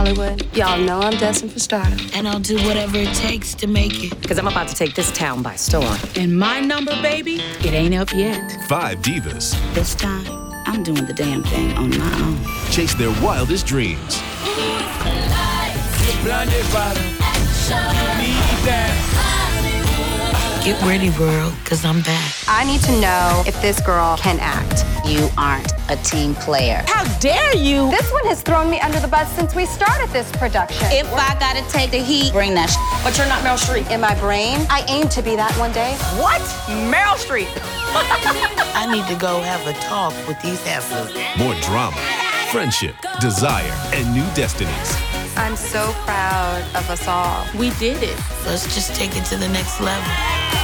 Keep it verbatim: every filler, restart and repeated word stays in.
Hollywood. Y'all know I'm destined for stardom. And I'll do whatever it takes to make it. Because I'm about to take this town by storm. And my number, baby, it ain't up yet. Five divas. This time, I'm doing the damn thing on my own. Chase their wildest dreams. Get ready, world, because I'm back. I need to know if this girl can act. You aren't a team player. How dare you? This one has thrown me under the bus since we started this production. If I gotta take the heat, bring that sh**. But you're not Meryl Streep. In my brain, I aim to be that one day. What? Meryl Streep. I need to go have a talk with these heifers. More drama, friendship, desire, and new destinies. I'm so proud of us all. We did it. Let's just take it to the next level.